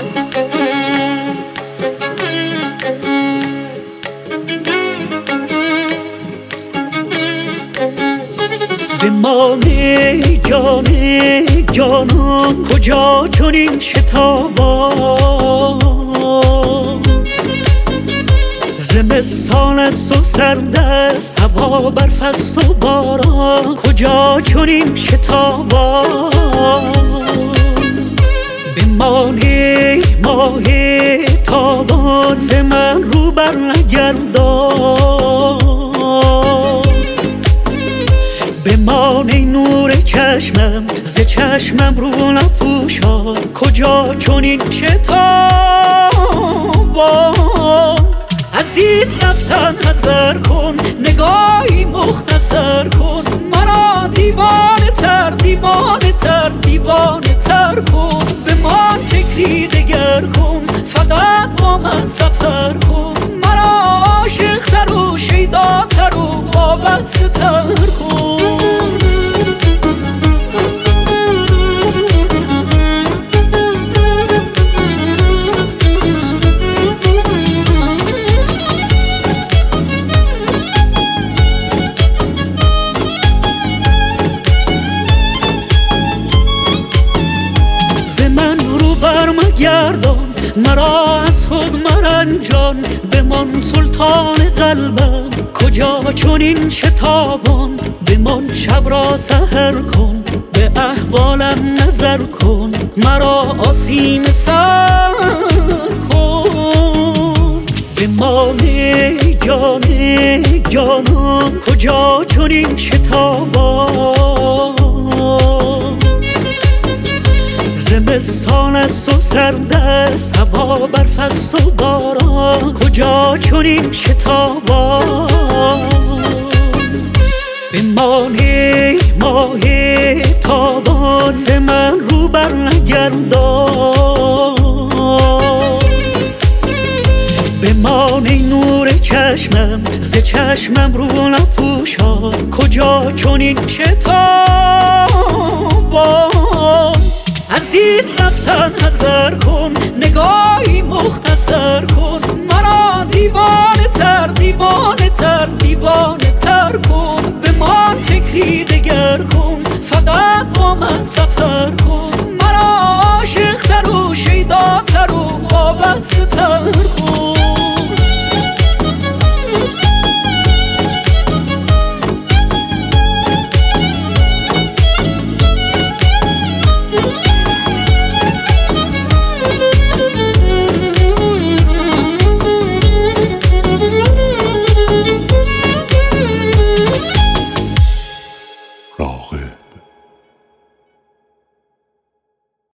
بمانه جانان کجا چنین شتابان زمستان است و سرد است هوا برف است و باران کجا چنین شتابان بمانه ماه تابان ز من رو بر نگردان بمانه نور چشمم ز چشمم رو نپوشان کجا چنین شتابان از این رفتن حذر کن نگاهی مختصر کن مرا دیوانه تر دیوانه تر دیوانه تر کن بمان فکری دگر کن فقط با من سفر کن مرا عاشق تر و شیدا تر و وابسته تر کن برمگردان مرا از خود مرنجان بمان سلطان قلبم کجا چنین شتابان بمان شب را سحر کن به احوالم نظر کن مرا آسیم سر کن بمانه جانان کجا چنین شتابان زمستان است و سرد است هوا برف است و باران کجا چنین شتابان بمانه ماه تابان ز من رو بر نگردان بمانه نور چشمم ز چشمم رو نپوشان کجا چنین شتابان از این رفتن حذر کن نگاهی مختصر کن مرا دیوانه تر دیوانه تر دیوانه تر کن بمان فکری دگر کن فقط با من سفر کن